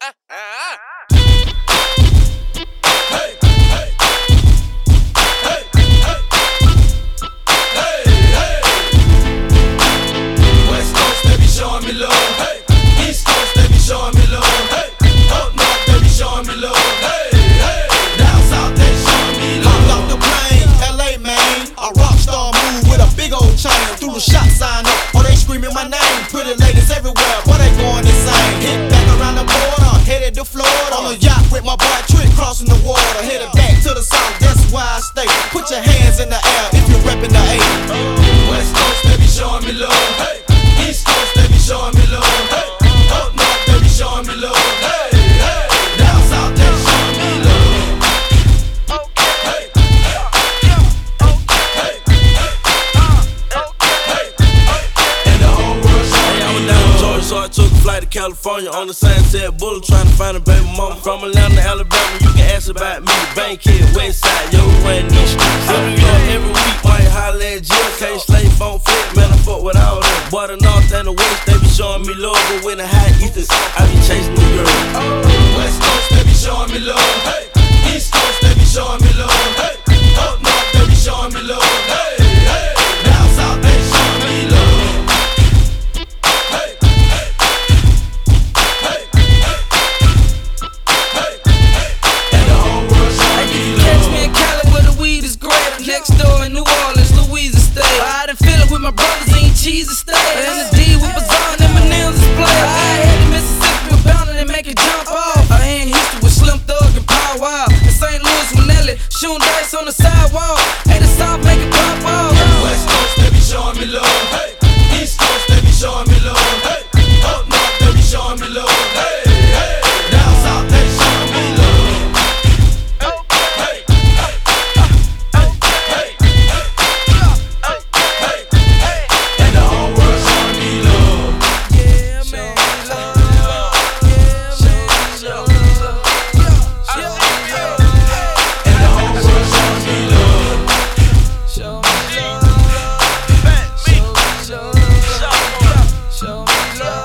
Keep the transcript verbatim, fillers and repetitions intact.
Showing me love, hey. East Coast, they be showing me love, hey. Up north, they be showing me love, hey, hey. Down south, they showing me love. Hopped off the plane, L A man. A rock star move with a big old chain. Threw the shot sign up, oh they screaming my name. Pretty ladies everywhere, but they going insane. Hit back around the border, headed to Florida. On a yacht with my boy Trick, crossing the water. Headed back to the south, that's why I stay. Put your hands in the air if you're reppin' the A. West Coast, they be showing me love, hey. East Coast, they be showing me love, hey. Up north, they be showing me love, hey, hey. Down south, they showing me love. Hey, hey, hey, hey, and the whole world showing me love. Hey, I was down in Georgia, so I took a flight to California on the Sunset Boulevard, trying to find a baby mama. From Atlanta to Alabama, you can ask about me. Bankhead, Westside, yo, run these streets. In New York every week, might holler at Jill. Can't slave phone flip, man, I fuck with all them. Boy, the North and the West, they be showing me love, but when the high Eastern, I be chasing the girl. West Coast, they be showing me love, hey. East Coast, they be showing me love, hey. Up north, they be showing me love, hey, hey. Down south, they showing me love. Hey, hey, hey, hey, hey, and the whole world showing me love. Catch me in Cali where the weed is greater. Next door in New Orleans, Louisa State. I done feel it with my brothers, ain't cheese and steak. And the D with Bazaar and my nails is play. I had in Mississippi with Boundin' and make it jump off. I ain't Houston with Slim Thug and Pow Wow. In Saint Louis with Nelly, shooting dice on the sidewalk. Hey, the South make it pop off. West Coast, they be showing me love, hey. East Coast, they be showing me love, hey. Up north, they be showing me love, hey, hey. Down south, they showing me love. Hey, hey, hey, hey, hey, and the whole world showing me love. Yeah, man. And the whole world showing me love. Show me love. Show me love. Show me love.